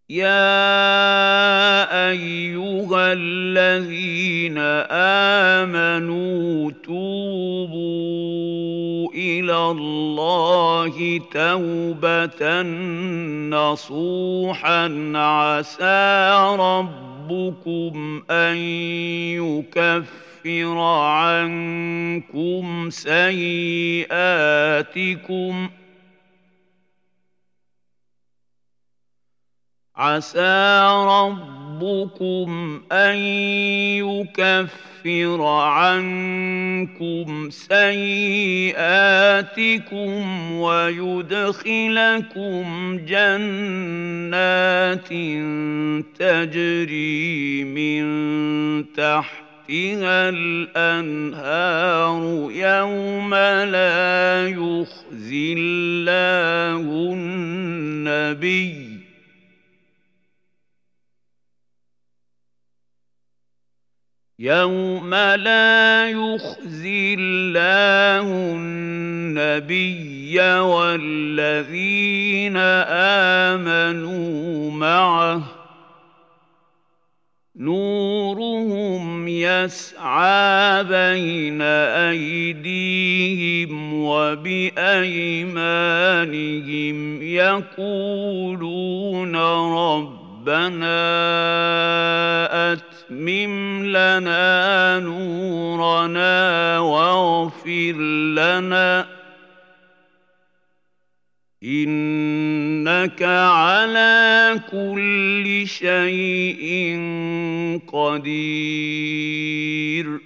يا أيها الذين آمنوا توبوا إلى الله توبة نصوحا عسى ربكم أن يكفر عنكم سيئاتكم ويدخلكم جنات تجري من تحتها الأنهار يوم لا يخزي الله النبي يوم لا يخزي الله النبي والذين آمنوا معه نورهم يسعى بين أيديهم وبأيمانهم يقولون ربنا أتمم لنا نورنا واغفر لنا إنك على كل شيء قدير